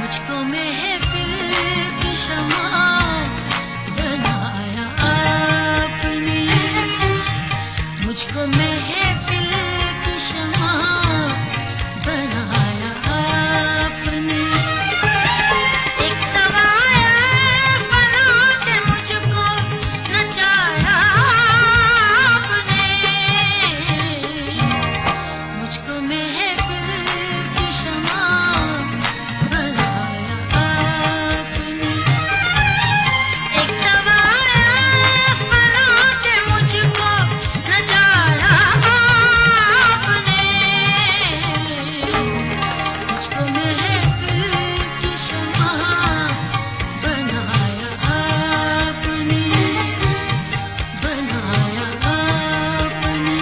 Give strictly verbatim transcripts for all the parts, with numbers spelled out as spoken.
मुझको महफिल की शमा बनाया आपने, मुझको महफिल की शमा बनाया आपने। एक तवाया बना के मुझको नचाया आपने, मुझको महफिल की शमा बनाया आपने। एक तवाया बना के मुझको नचाया आपने, मुझको महफिल की शमा बनाया आपने, बनाया आपने।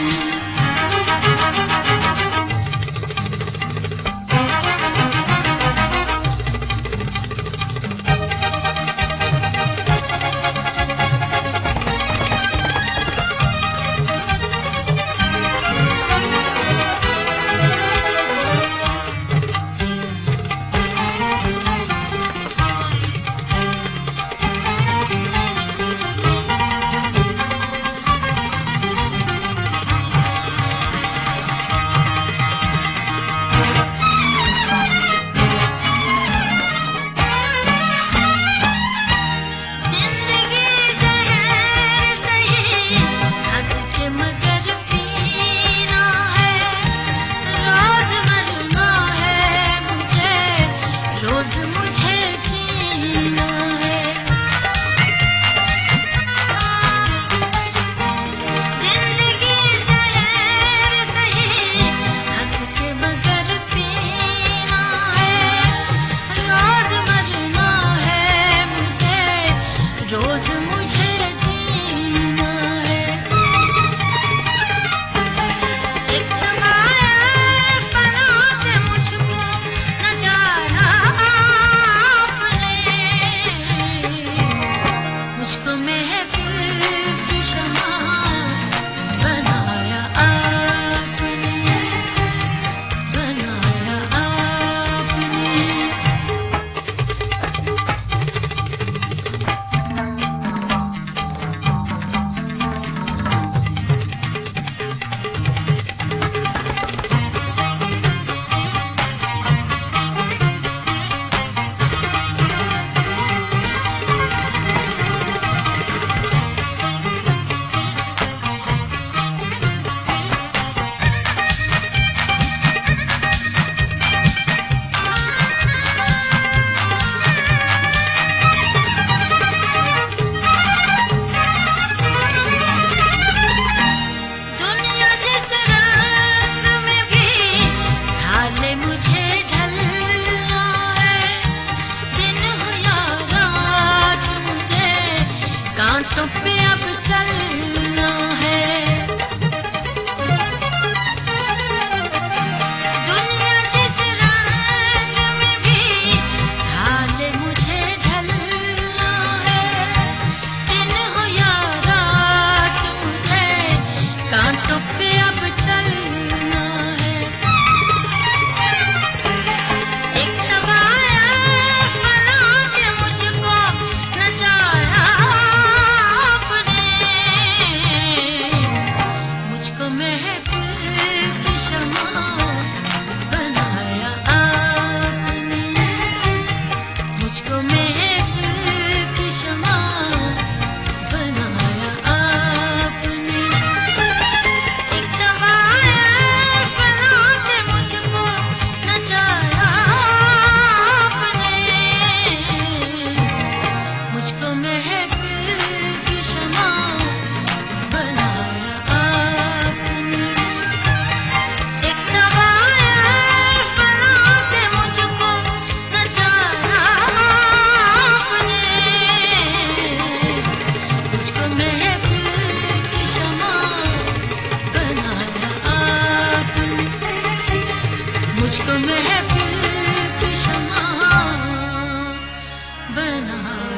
जिंदगी ज़हर सही हंस के मगर पीना है, रोज मरना है मुझे, रोज मुझे जीना है। जिंदगी ज़हर सही हंस के मगर पीना है, रोज मरना है मुझे, रोज मुझे जीना है। एक तवाया बना के मुझको नचाया आपने, मुझको महफिल की शमा बनाया आपने, बनाया आपने। दुनिया जिस रंग में भी ढाले मुझे ढलना है, दिन हो या रात मुझे कांटों पे अब चलना है। दुनिया जिस रंग में भी ढाले मुझे ढलना है, दिन हो या रात मुझे कांटों पे अब चलना है। एक तवाया बना के मुझको नचाया आपने, मुझको महफिल की शमा बनाया आपने, मुझको महफिल की शमा बनाया आपने। एक तवाया बना के मुझको नचाया आपने, मुझको महफिल की शमा बनाया आपने। एक तवाया बना के मुझको नचाया आपने, मुझको महफिल की शमा बनाया आपने, मुझको महफिल की शमा बनाया